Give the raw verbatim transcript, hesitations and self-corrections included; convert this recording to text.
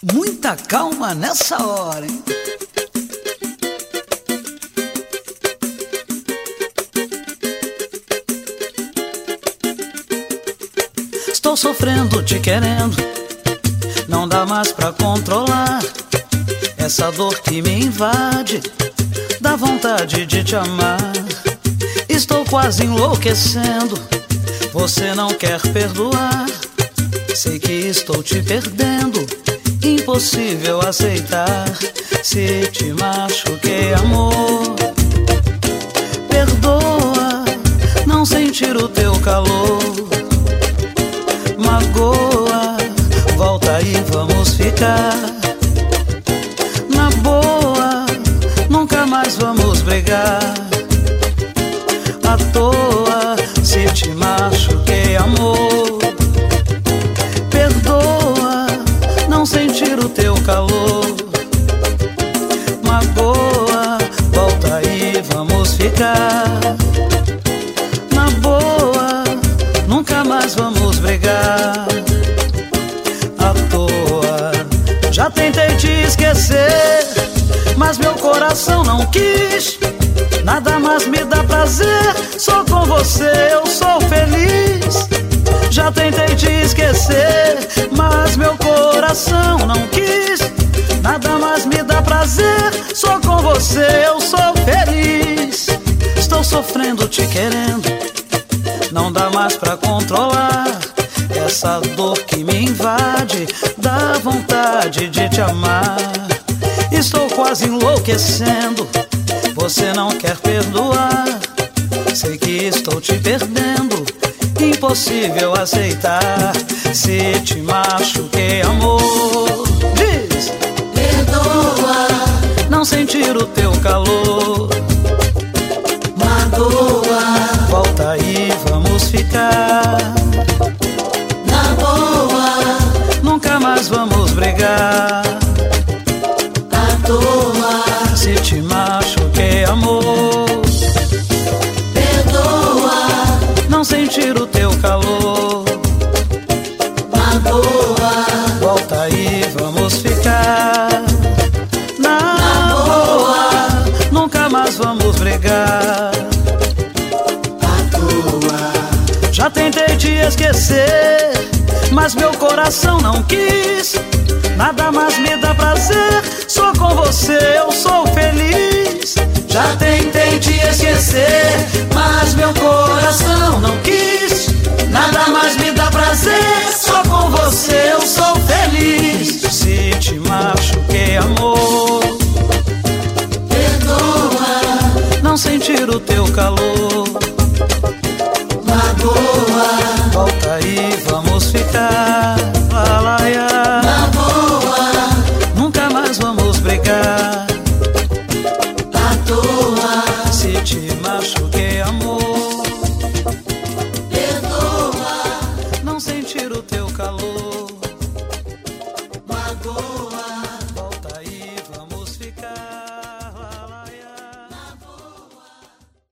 Muita calma nessa hora, hein? Estou sofrendo, te querendo, não dá mais pra controlar essa dor que me invade, dá vontade de te amar. Estou quase enlouquecendo, você não quer perdoar. Sei que estou te perdendo, impossível aceitar. Se te machuquei, amor, perdoa, não sentir o teu calor. Magoa, volta e vamos ficar na boa, nunca mais vamos brigar à toa. Se te machuquei, amor, perdoa, não sentir o teu calor. Magoa, volta e vamos ficar na boa, nunca mais vamos brigar à toa. Já tentei te esquecer, mas meu coração não quis. Nada mais me dá prazer, só com você eu sou feliz. Já tentei te esquecer, mas meu coração não quis. Nada mais me dá prazer, só com você eu sou feliz. Estou sofrendo, te querendo, não dá mais pra controlar essa dor que me invade, dá vontade de te amar. Estou quase enlouquecendo, você não quer perdoar. Sei que estou te perdendo, impossível aceitar. Se te machuquei, amor, diz: perdoa, não sentir o teu calor. magoa, Volta aí, vamos ficar na boa, nunca mais vamos brigar à toa. se te machuquei, amor. Perdoa, Não sentir o teu calor. magoa, Volta aí, vamos ficar na, na boa, nunca mais vamos brigar à toa. Já tentei te esquecer, mas meu coração não quis. Nada mais me dá prazer, só com você eu sou feliz. Já tentei te esquecer, mas meu coração não quis. Nada mais me dá prazer, só com você eu sou feliz. Se te machuquei, amor, Perdoa, não sentir o teu calor. magoa, Volta aí, vamos ficar lalaia. na boa, Nunca mais vamos brigar à toa. se te machuquei, amor. Perdoa, Não sentir o teu calor.